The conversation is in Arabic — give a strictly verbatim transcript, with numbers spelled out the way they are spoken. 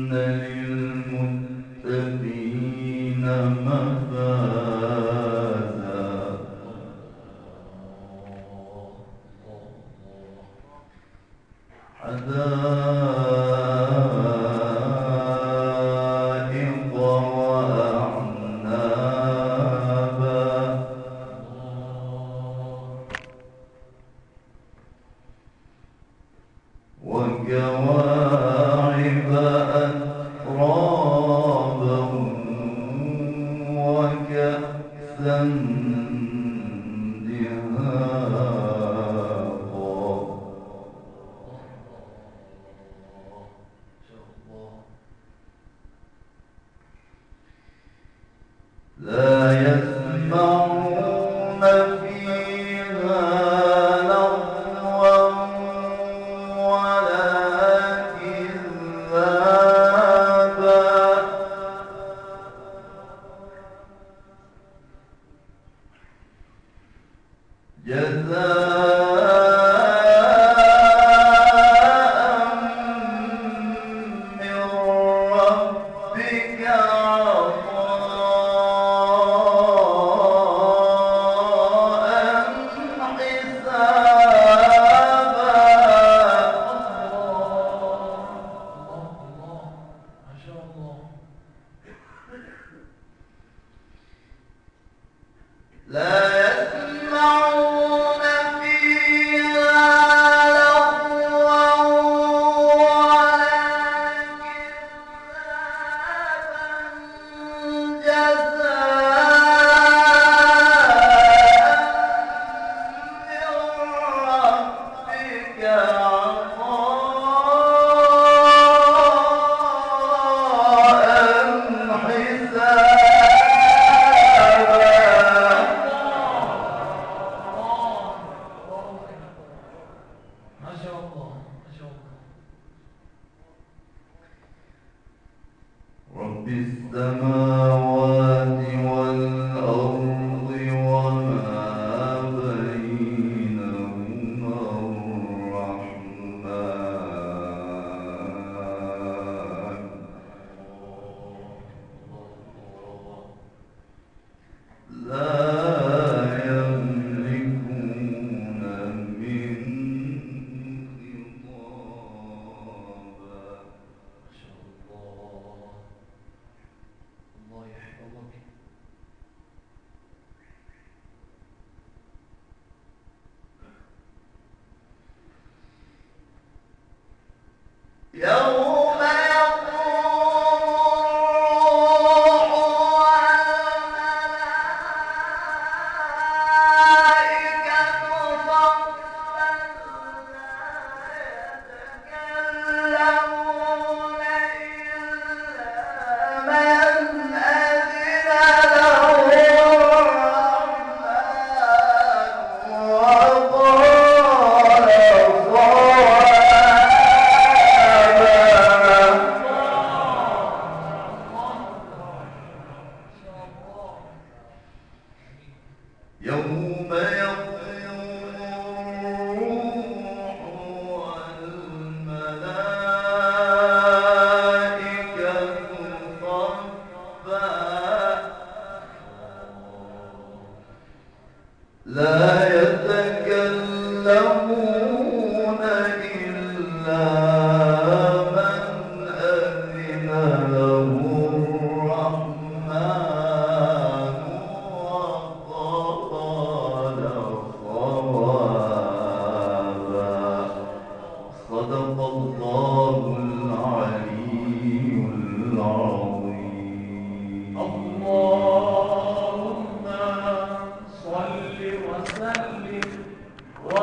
للمتقين مفازا حدائق وأعنابا وكواعب أترابا وكأسا لا يسمعون فيها لغوا ولا كذابا جزاء من ربك لا يسمعون فيها لغوا ولا كذابا جزاء من ربك عطاء حسابا رب السماوات والأرض وما بينهما الرحمن لا يملكون منه خطابا يوم يقوم الروح والملائكة صفا لا يتكلمون إلا من أذن له الرحمن وقال يوم يقوم الروح والملائكة صفا لا يتكلمون